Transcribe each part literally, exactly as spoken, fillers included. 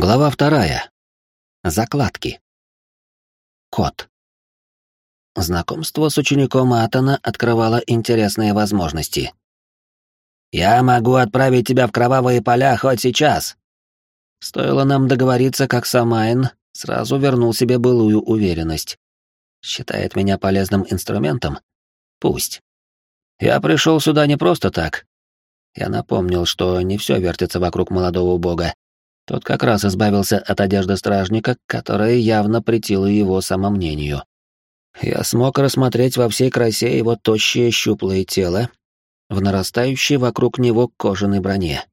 Глава вторая. Закладки. Кот. Знакомство с учеником Атана открывало интересные возможности. «Я могу отправить тебя в кровавые поля хоть сейчас!» Стоило нам договориться, как Самайн сразу вернул себе былую уверенность. Считает меня полезным инструментом? Пусть. Я пришел сюда не просто так. Я напомнил, что не все вертится вокруг молодого бога. Тот как раз избавился от одежды стражника, которая явно претила его самомнению. Я смог рассмотреть во всей красе его тощее щуплое тело в нарастающей вокруг него кожаной броне.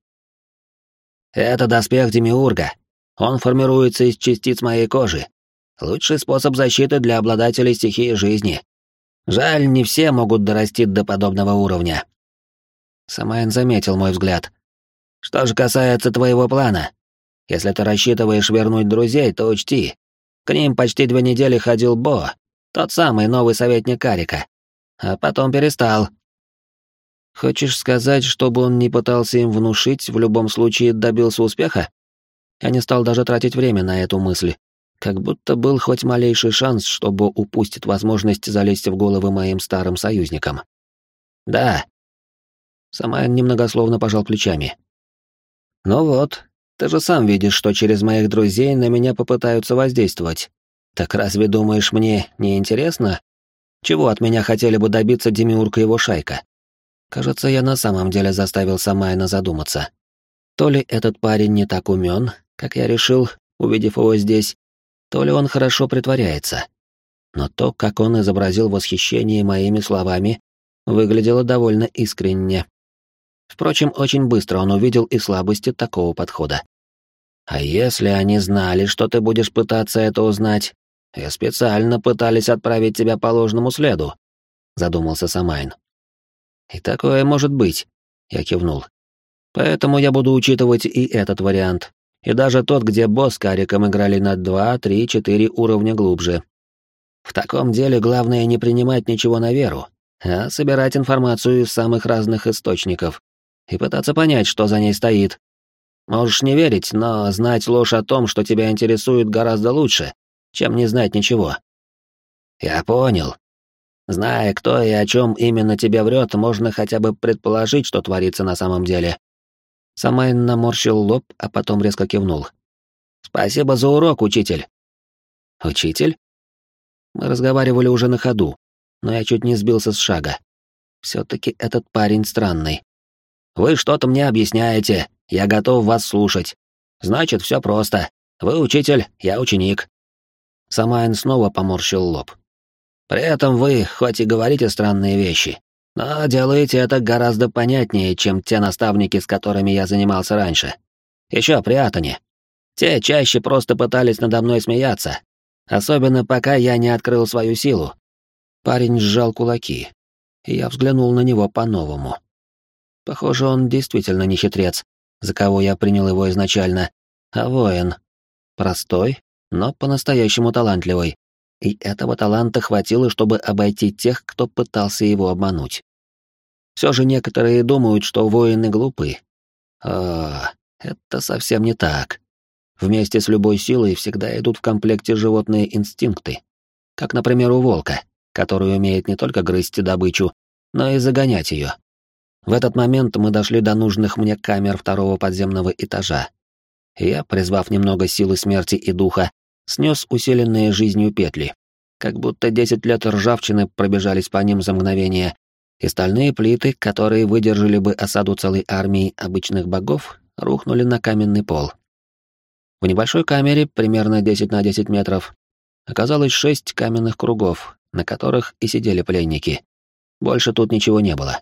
«Это доспех Демиурга. Он формируется из частиц моей кожи. Лучший способ защиты для обладателей стихии жизни. Жаль, не все могут дорасти до подобного уровня». Самайн заметил мой взгляд. «Что же касается твоего плана? Если ты рассчитываешь вернуть друзей, то учти, к ним почти две недели ходил Бо, тот самый новый советник Карика, а потом перестал». «Хочешь сказать, чтобы он не пытался им внушить, в любом случае добился успеха?» Я не стал даже тратить время на эту мысль, как будто был хоть малейший шанс, чтобы упустить возможность залезть в головы моим старым союзникам. «Да». Самайн немногословно пожал плечами. «Ну вот, ты же сам видишь, что через моих друзей на меня попытаются воздействовать. Так разве думаешь, мне не интересно, чего от меня хотели бы добиться Демиург и его шайка?» Кажется, я на самом деле заставил Самайна задуматься. То ли этот парень не так умен, как я решил, увидев его здесь, то ли он хорошо притворяется. Но то, как он изобразил восхищение моими словами, выглядело довольно искренне. Впрочем, очень быстро он увидел и слабости такого подхода. «А если они знали, что ты будешь пытаться это узнать, и специально пытались отправить тебя по ложному следу?» — задумался Самайн. «И такое может быть», — я кивнул. «Поэтому я буду учитывать и этот вариант, и даже тот, где босс с Кариком играли на два, три, четыре уровня глубже. В таком деле главное не принимать ничего на веру, а собирать информацию из самых разных источников и пытаться понять, что за ней стоит. Можешь не верить, но знать ложь о том, что тебя интересует, гораздо лучше, чем не знать ничего». «Я понял. Зная, кто и о чем именно тебе врет, можно хотя бы предположить, что творится на самом деле». Самайн наморщил лоб, а потом резко кивнул. «Спасибо за урок, учитель». «Учитель?» Мы разговаривали уже на ходу, но я чуть не сбился с шага. Все-таки этот парень странный. «Вы что-то мне объясняете, я готов вас слушать. Значит, все просто. Вы учитель, я ученик». Самайн снова поморщил лоб. «При этом вы, хоть и говорите странные вещи, но делаете это гораздо понятнее, чем те наставники, с которыми я занимался раньше. Еще при Атоне. Те чаще просто пытались надо мной смеяться, особенно пока я не открыл свою силу». Парень сжал кулаки, и я взглянул на него по-новому. Похоже, он действительно не хитрец, за кого я принял его изначально, а воин. Простой, но по-настоящему талантливый. И этого таланта хватило, чтобы обойти тех, кто пытался его обмануть. Все же некоторые думают, что воины глупы. О, это совсем не так. Вместе с любой силой всегда идут в комплекте животные инстинкты. Как, например, у волка, который умеет не только грызть добычу, но и загонять ее. В этот момент мы дошли до нужных мне камер второго подземного этажа. Я, призвав немного силы смерти и духа, снес усиленные жизнью петли. Как будто десять лет ржавчины пробежались по ним за мгновение, и стальные плиты, которые выдержали бы осаду целой армии обычных богов, рухнули на каменный пол. В небольшой камере, примерно десять на десять метров, оказалось шесть каменных кругов, на которых и сидели пленники. Больше тут ничего не было.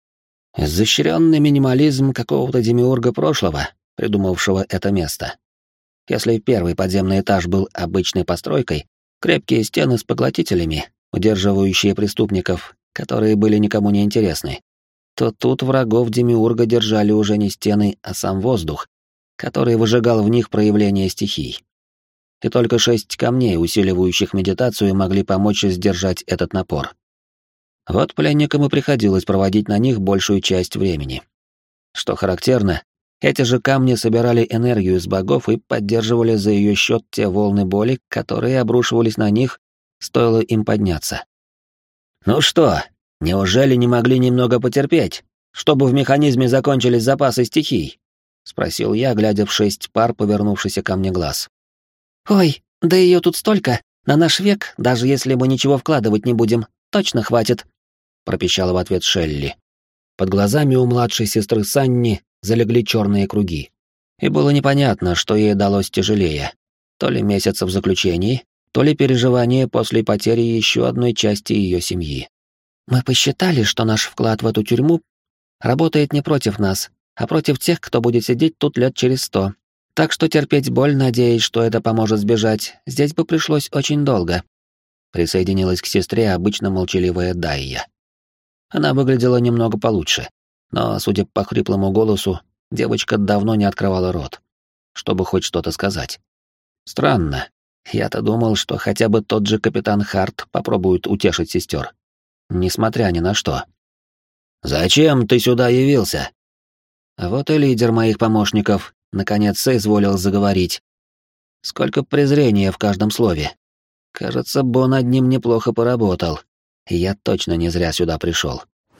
Изощренный минимализм какого-то демиурга прошлого, придумавшего это место. Если первый подземный этаж был обычной постройкой, крепкие стены с поглотителями, удерживающие преступников, которые были никому не интересны, то тут врагов демиурга держали уже не стены, а сам воздух, который выжигал в них проявление стихий. И только шесть камней, усиливающих медитацию, могли помочь сдержать этот напор. Вот пленникам и приходилось проводить на них большую часть времени. Что характерно, Эти же камни собирали энергию с богов и поддерживали за ее счет те волны боли, которые обрушивались на них, стоило им подняться. «Ну что, неужели не могли немного потерпеть, чтобы в механизме закончились запасы стихий?» — спросил я, глядя в шесть пар повернувшийся ко мне глаз. «Ой, да ее тут столько, на наш век, даже если мы ничего вкладывать не будем, точно хватит», — пропищала в ответ Шелли. Под глазами у младшей сестры Санни залегли черные круги. И было непонятно, что ей далось тяжелее. То ли месяц в заключении, то ли переживание после потери еще одной части ее семьи. «Мы посчитали, что наш вклад в эту тюрьму работает не против нас, а против тех, кто будет сидеть тут лет через сто. Так что терпеть боль, надеясь, что это поможет сбежать, здесь бы пришлось очень долго», — присоединилась к сестре обычно молчаливая Дайя. Она выглядела немного получше, но, судя по хриплому голосу, девочка давно не открывала рот, чтобы хоть что-то сказать. Странно. Я-то думал, что хотя бы тот же капитан Харт попробует утешить сестер. Несмотря ни на что. «Зачем ты сюда явился?» Вот и лидер моих помощников наконец соизволил заговорить. Сколько презрения в каждом слове. Кажется, Бо над ним неплохо поработал. И я точно не зря сюда пришел.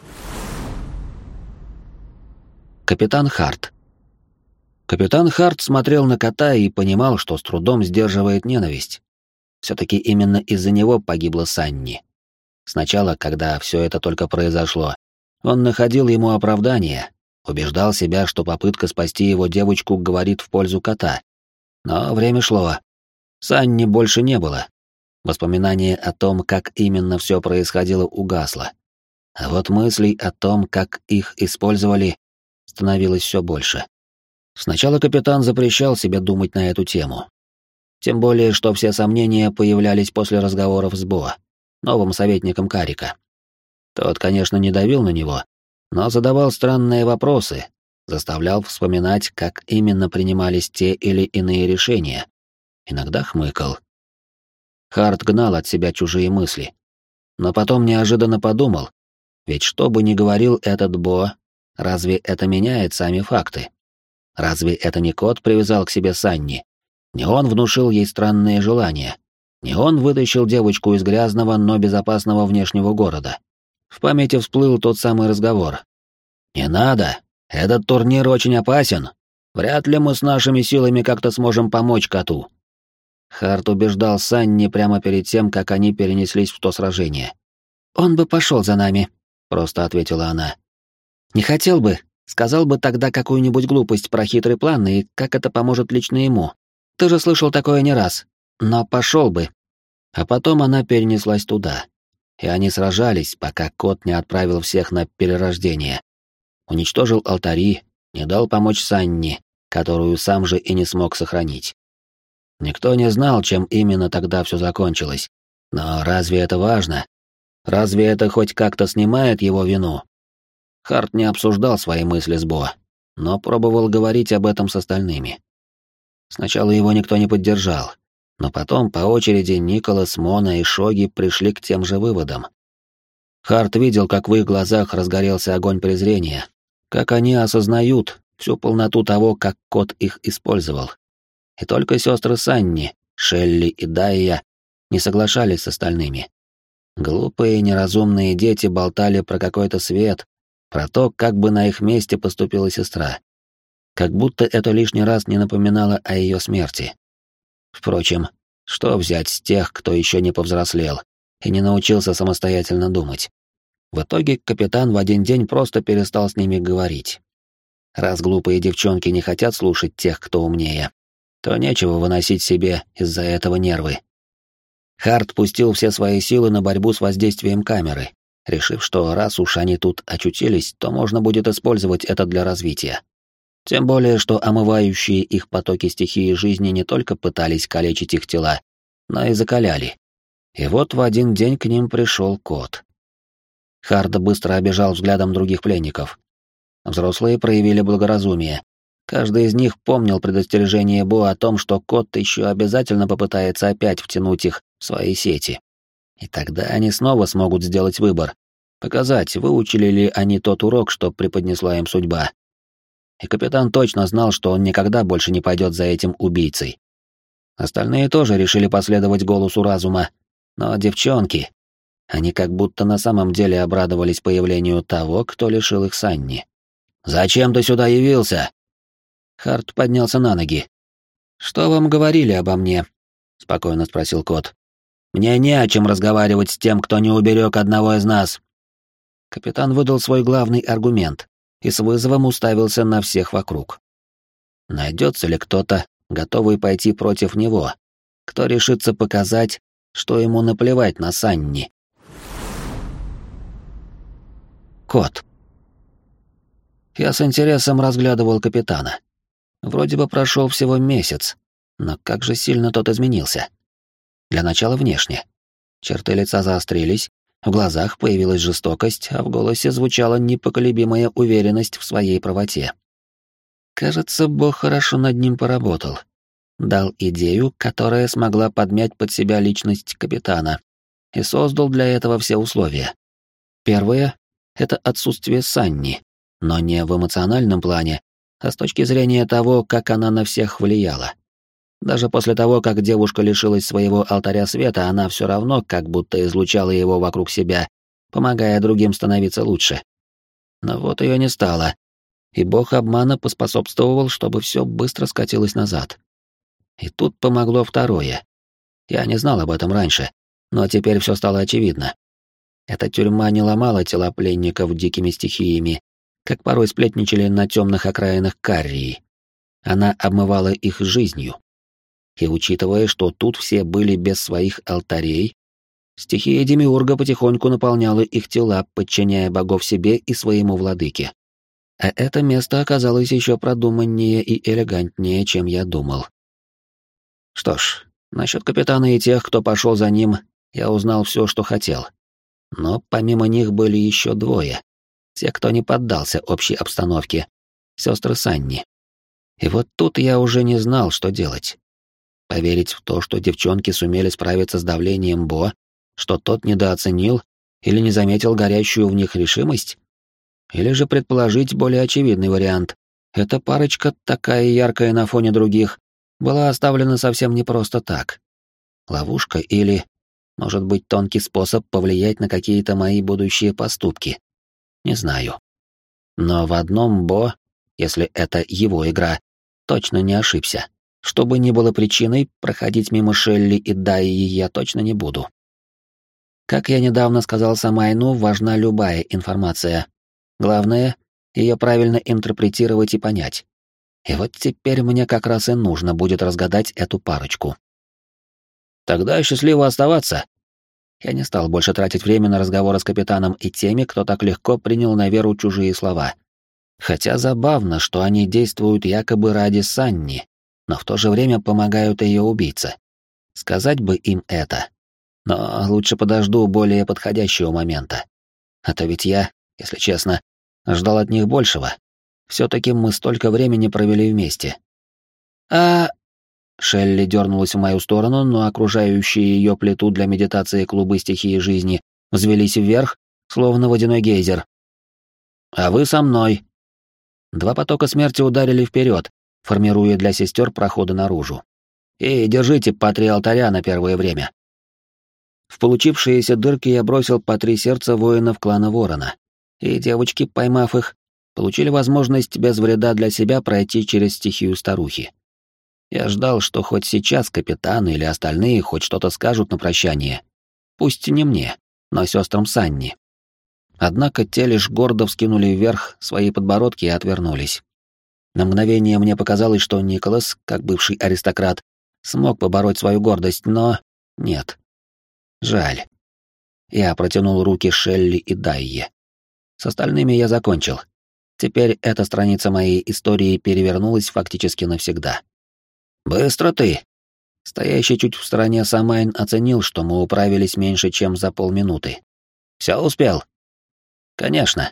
Капитан Харт. Капитан Харт смотрел на кота и понимал, что с трудом сдерживает ненависть. Все-таки именно из-за него погибла Санни. Сначала, когда все это только произошло, он находил ему оправдание, убеждал себя, что попытка спасти его девочку говорит в пользу кота. Но время шло. Санни больше не было. Воспоминание о том, как именно все происходило, угасло. А вот мыслей о том, как их использовали, становилось все больше. Сначала капитан запрещал себе думать на эту тему. Тем более, что все сомнения появлялись после разговоров с Бо, новым советником Карика. Тот, конечно, не давил на него, но задавал странные вопросы, заставлял вспоминать, как именно принимались те или иные решения. Иногда хмыкал. Харт гнал от себя чужие мысли. Но потом неожиданно подумал, ведь что бы ни говорил этот Бо, разве это меняет сами факты? Разве это не кот привязал к себе Санни? Не он внушил ей странные желания? Не он вытащил девочку из грязного, но безопасного внешнего города? В памяти всплыл тот самый разговор. «Не надо! Этот турнир очень опасен! Вряд ли мы с нашими силами как-то сможем помочь коту!» Харт убеждал Санни прямо перед тем, как они перенеслись в то сражение. «Он бы пошел за нами», — просто ответила она. «Не хотел бы, сказал бы тогда какую-нибудь глупость про хитрый план и как это поможет лично ему. Ты же слышал такое не раз. Но пошел бы». А потом она перенеслась туда. И они сражались, пока кот не отправил всех на перерождение. Уничтожил алтари, не дал помочь Санни, которую сам же и не смог сохранить. Никто не знал, чем именно тогда все закончилось. Но разве это важно? Разве это хоть как-то снимает его вину? Харт не обсуждал свои мысли с Бо, но пробовал говорить об этом с остальными. Сначала его никто не поддержал, но потом по очереди Николас, Мона и Шоги пришли к тем же выводам. Харт видел, как в их глазах разгорелся огонь презрения, как они осознают всю полноту того, как кот их использовал. И только сестры Санни, Шелли и Дайя не соглашались с остальными. Глупые, неразумные дети болтали про какой-то свет, про то, как бы на их месте поступила сестра. Как будто это лишний раз не напоминало о ее смерти. Впрочем, что взять с тех, кто еще не повзрослел и не научился самостоятельно думать? В итоге капитан в один день просто перестал с ними говорить. Раз глупые девчонки не хотят слушать тех, кто умнее, то нечего выносить себе из-за этого нервы. Харт пустил все свои силы на борьбу с воздействием камеры, решив, что раз уж они тут очутились, то можно будет использовать это для развития. Тем более, что омывающие их потоки стихии жизни не только пытались калечить их тела, но и закаляли. И вот в один день к ним пришел кот. Харт быстро обежал взглядом других пленников. Взрослые проявили благоразумие. Каждый из них помнил предостережение Бо о том, что кот еще обязательно попытается опять втянуть их в свои сети. И тогда они снова смогут сделать выбор, показать, выучили ли они тот урок, что преподнесла им судьба. и капитан точно знал, что он никогда больше не пойдет за этим убийцей. Остальные тоже решили последовать голосу разума, но девчонки, они как будто на самом деле обрадовались появлению того, кто лишил их Санни. «Зачем ты сюда явился?» Харт поднялся на ноги. «Что вам говорили обо мне?» — спокойно спросил кот. «Мне не о чем разговаривать с тем, кто не уберег одного из нас». Капитан выдал свой главный аргумент и с вызовом уставился на всех вокруг. Найдется ли кто-то, готовый пойти против него, кто решится показать, что ему наплевать на Санни? Кот. Я с интересом разглядывал капитана. Вроде бы прошел всего месяц, но как же сильно тот изменился. Для начала внешне. Черты лица заострились, в глазах появилась жестокость, а в голосе звучала непоколебимая уверенность в своей правоте. Кажется, Бог хорошо над ним поработал. Дал идею, которая смогла подмять под себя личность капитана, и создал для этого все условия. Первое — это отсутствие Санни, но не в эмоциональном плане, а с точки зрения того, как она на всех влияла. Даже после того, как девушка лишилась своего алтаря света, она все равно как будто излучала его вокруг себя, помогая другим становиться лучше. Но вот ее не стало, и бог обмана поспособствовал, чтобы все быстро скатилось назад. И тут помогло второе. Я не знал об этом раньше, но теперь все стало очевидно. Эта тюрьма не ломала тела пленников дикими стихиями, как порой сплетничали на темных окраинах Каррии. Она обмывала их жизнью. И учитывая, что тут все были без своих алтарей, стихия Демиурга потихоньку наполняла их тела, подчиняя богов себе и своему владыке. А это место оказалось еще продуманнее и элегантнее, чем я думал. Что ж, насчет капитана и тех, кто пошел за ним, я узнал все, что хотел. Но помимо них были еще двое. Те, кто не поддался общей обстановке. Сестры Санни. И вот тут я уже не знал, что делать. Поверить в то, что девчонки сумели справиться с давлением Бо, что тот недооценил или не заметил горящую в них решимость? Или же предположить более очевидный вариант. Эта парочка, такая яркая на фоне других, была оставлена совсем не просто так. Ловушка или, может быть, тонкий способ повлиять на какие-то мои будущие поступки. Не знаю. Но в одном Бо, если это его игра, точно не ошибся. Что бы ни было причиной, проходить мимо Шелли и Дайи я точно не буду. Как я недавно сказал Самайну, важна любая информация. Главное — ее правильно интерпретировать и понять. И вот теперь мне как раз и нужно будет разгадать эту парочку. Тогда счастливо оставаться. Я не стал больше тратить время на разговоры с капитаном и теми, кто так легко принял на веру чужие слова. Хотя забавно, что они действуют якобы ради Санни, но в то же время помогают ее убийце. Сказать бы им это. Но лучше подожду более подходящего момента. А то ведь я, если честно, ждал от них большего. Все-таки мы столько времени провели вместе. А... Шелли дернулась в мою сторону, но окружающие ее плиту для медитации клубы стихии жизни взвелись вверх, словно водяной гейзер. «А вы со мной!» Два потока смерти ударили вперед, формируя для сестер проходы наружу. «И держите по три алтаря на первое время». В получившиеся дырки я бросил по три сердца воинов клана Ворона, и девочки, поймав их, получили возможность без вреда для себя пройти через стихию старухи. Я ждал, что хоть сейчас капитан или остальные хоть что-то скажут на прощание. Пусть не мне, но сестрам Санни. Однако те лишь гордо вскинули вверх свои подбородки и отвернулись. На мгновение мне показалось, что Николас, как бывший аристократ, смог побороть свою гордость, но нет. Жаль. Я протянул руки Шелли и Дайе. С остальными я закончил. Теперь эта страница моей истории перевернулась фактически навсегда. «Быстро ты!» Стоящий чуть в стороне Самайн оценил, что мы управились меньше, чем за полминуты. «Все успел?» «Конечно».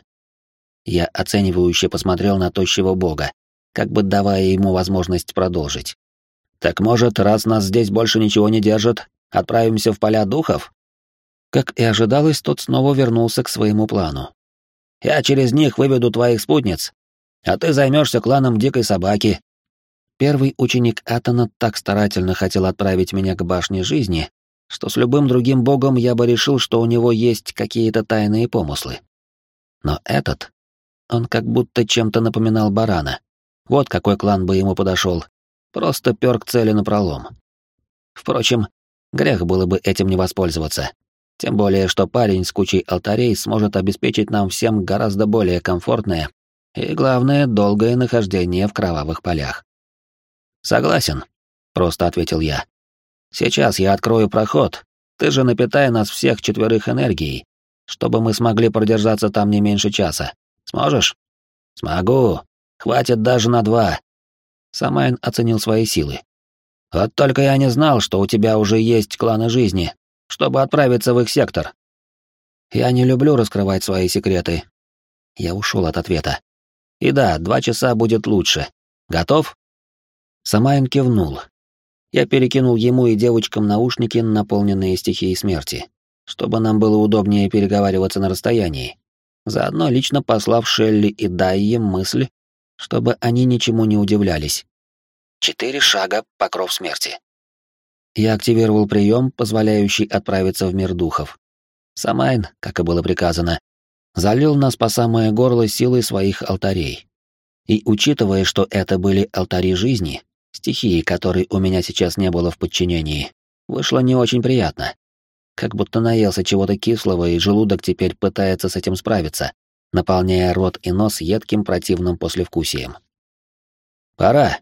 Я оценивающе посмотрел на тощего бога, как бы давая ему возможность продолжить. «Так может, раз нас здесь больше ничего не держит, отправимся в поля духов?» Как и ожидалось, тот снова вернулся к своему плану. «Я через них выведу твоих спутниц. а ты займешься кланом Дикой Собаки». Первый ученик Атана так старательно хотел отправить меня к башне жизни, что с любым другим богом я бы решил, что у него есть какие-то тайные помыслы. Но этот, он как будто чем-то напоминал барана. Вот какой клан бы ему подошел. Просто пёр к цели напролом. Впрочем, грех было бы этим не воспользоваться. Тем более, что парень с кучей алтарей сможет обеспечить нам всем гораздо более комфортное и, главное, долгое нахождение в кровавых полях. «Согласен», — просто ответил я. «Сейчас я открою проход, ты же напитай нас всех четверых энергией, чтобы мы смогли продержаться там не меньше часа. Сможешь?» «Смогу. Хватит даже на два». Самайн оценил свои силы. «Вот только я не знал, что у тебя уже есть кланы жизни, чтобы отправиться в их сектор». «Я не люблю раскрывать свои секреты». Я ушел от ответа. «И да, два часа будет лучше. Готов?» Самайн кивнул. Я перекинул ему и девочкам наушники, наполненные стихией смерти, чтобы нам было удобнее переговариваться на расстоянии, заодно лично послав Шелли и Дайе мысль, чтобы они ничему не удивлялись. Четыре шага, покров смерти. Я активировал прием, позволяющий отправиться в мир духов. Самайн, как и было приказано, залил нас по самое горло силой своих алтарей. И учитывая, что это были алтари жизни, стихии, которой у меня сейчас не было в подчинении, вышло не очень приятно. Как будто наелся чего-то кислого, и желудок теперь пытается с этим справиться, наполняя рот и нос едким противным послевкусием. «Пора!»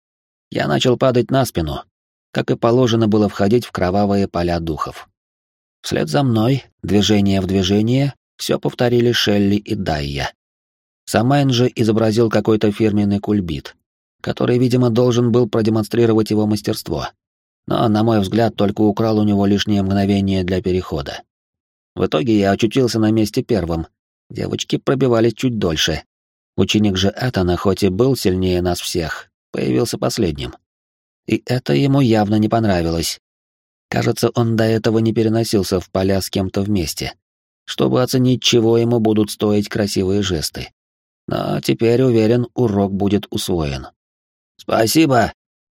Я начал падать на спину, как и положено было входить в кровавые поля духов. Вслед за мной, движение в движение, все повторили Шелли и Дайя. Самайн же изобразил какой-то фирменный кульбит, который, видимо, должен был продемонстрировать его мастерство, но, на мой взгляд, только украл у него лишнее мгновение для перехода. В итоге я очутился на месте первым, девочки пробивались чуть дольше. Ученик же Атана, хоть и был сильнее нас всех, появился последним. И это ему явно не понравилось. Кажется, он до этого не переносился в поля с кем-то вместе, чтобы оценить, чего ему будут стоить красивые жесты. Но теперь, уверен, урок будет усвоен. «Спасибо!»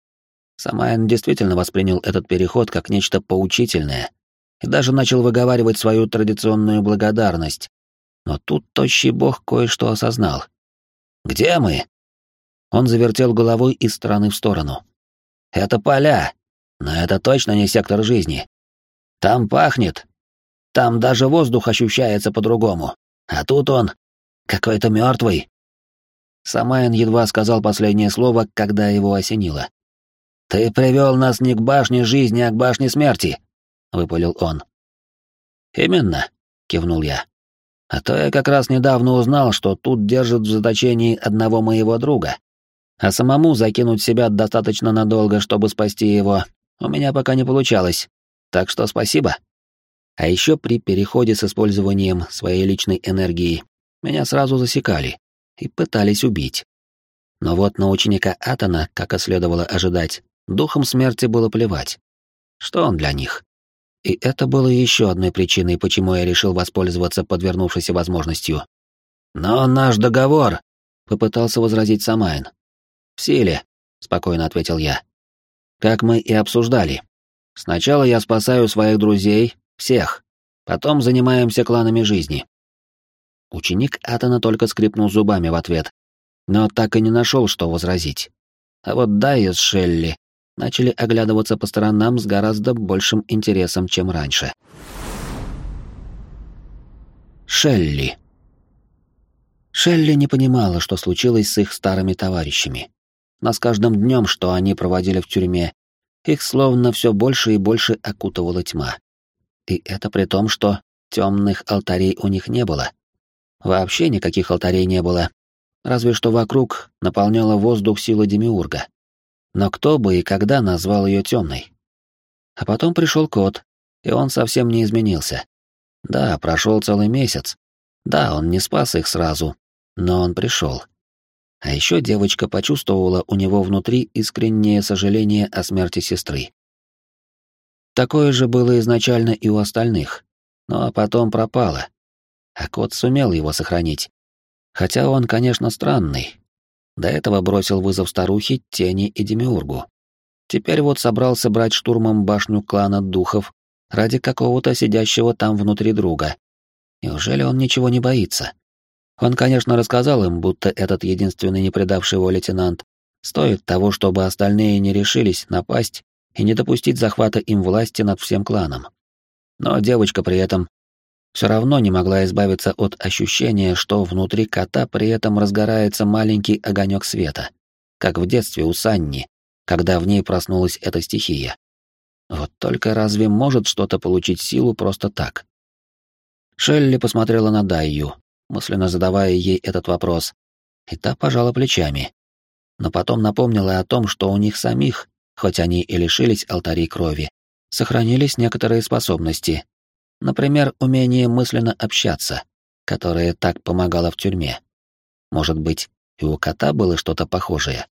Самайн действительно воспринял этот переход как нечто поучительное и даже начал выговаривать свою традиционную благодарность. Но тут тощий бог кое-что осознал. «Где мы?» Он завертел головой из стороны в сторону. «Это поля, но это точно не сектор жизни. Там пахнет, там даже воздух ощущается по-другому, а тут он какой-то мертвый». Самайн едва сказал последнее слово, когда его осенило. «Ты привел нас не к башне жизни, а к башне смерти», — выпалил он. «Именно», — кивнул я. «А то я как раз недавно узнал, что тут держат в заточении одного моего друга, а самому закинуть себя достаточно надолго, чтобы спасти его, у меня пока не получалось, так что спасибо». А еще при переходе с использованием своей личной энергии меня сразу засекали и пытались убить. Но вот на ученика Атана, как и следовало ожидать, духом смерти было плевать. Что он для них? И это было еще одной причиной, почему я решил воспользоваться подвернувшейся возможностью. «Но наш договор», — попытался возразить Самайн. «В силе», — спокойно ответил я. «Как мы и обсуждали. Сначала я спасаю своих друзей, всех, потом занимаемся кланами жизни». Ученик Атана только скрипнул зубами в ответ, но так и не нашел, что возразить. А вот Дайя с Шелли начали оглядываться по сторонам с гораздо большим интересом, чем раньше. Шелли. Шелли не понимала, что случилось с их старыми товарищами. Но с каждым днем, что они проводили в тюрьме, их словно все больше и больше окутывала тьма. И это при том, что темных алтарей у них не было. Вообще никаких алтарей не было, разве что вокруг наполняла воздух сила Демиурга. Но кто бы и когда назвал ее темной? А потом пришел кот, и он совсем не изменился. Да, прошел целый месяц. Да, он не спас их сразу, но он пришел. А еще девочка почувствовала у него внутри искреннее сожаление о смерти сестры. Такое же было изначально и у остальных, но потом пропало. А кот сумел его сохранить. Хотя он, конечно, странный, До этого бросил вызов старухе, тени и демиургу. Теперь вот собрался брать штурмом башню клана духов ради какого-то сидящего там внутри друга. Неужели он ничего не боится? Он, конечно, рассказал им, будто этот единственный не предавший его лейтенант стоит того, чтобы остальные не решились напасть и не допустить захвата им власти над всем кланом. Но девочка при этом все равно не могла избавиться от ощущения, что внутри кота при этом разгорается маленький огонек света, как в детстве у Санни, когда в ней проснулась эта стихия. Вот только разве может что-то получить силу просто так? Шелли посмотрела на Дайю, мысленно задавая ей этот вопрос, и та пожала плечами. Но потом напомнила о том, что у них самих, хоть они и лишились алтарей крови, сохранились некоторые способности. Например, умение мысленно общаться, которое так помогало в тюрьме. Может быть, и у кота было что-то похожее.